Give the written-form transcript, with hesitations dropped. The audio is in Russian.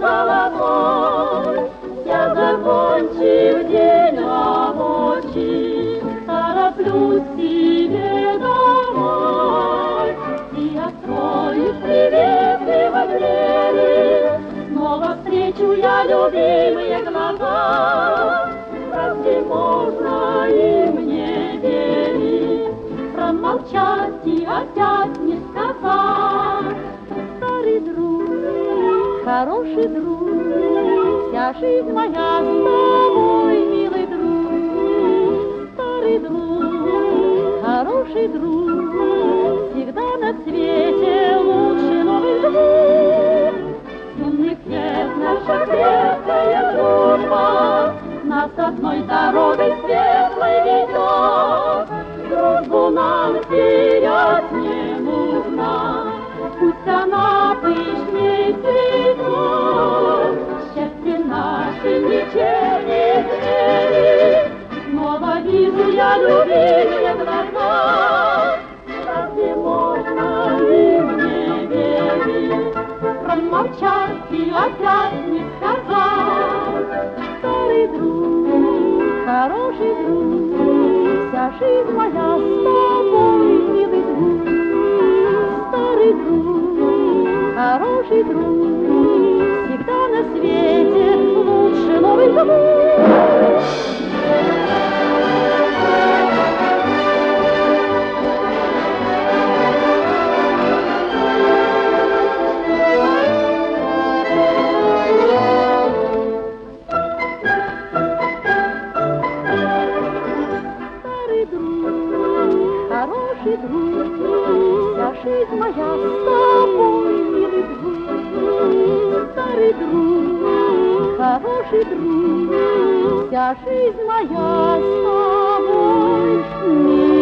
золотой. Я закончив день рабочий, тороплюсь к себе домой. И открою приветливо двери, снова встречу я любимые глаза. Разве можно и мне верить, промолчать и опять не сказать? Старый друг, хороший друг, вся жизнь моя с тобой, милый друг. Старый друг, хороший друг, всегда на свете лучше новый друг. Темных лет наша крепкая дружба нас одной дорогой светлой ведет. Дружбу нам терять не нужно, пусть она пышней цветет. Счастье наше ничем не измерить, снова вижу я любимые глаза. Разве можно ли мне верить, промолчать и опять не сказать? Старый друг, хороший друг, вся жизнь моя с тобой, милый друг. Старый друг, хороший друг, всегда на свете лучше новый друг. Хороший друг, вся жизнь моя с тобой, милый друг. Старый друг, хороший друг, вся жизнь моя с тобой, милый друг.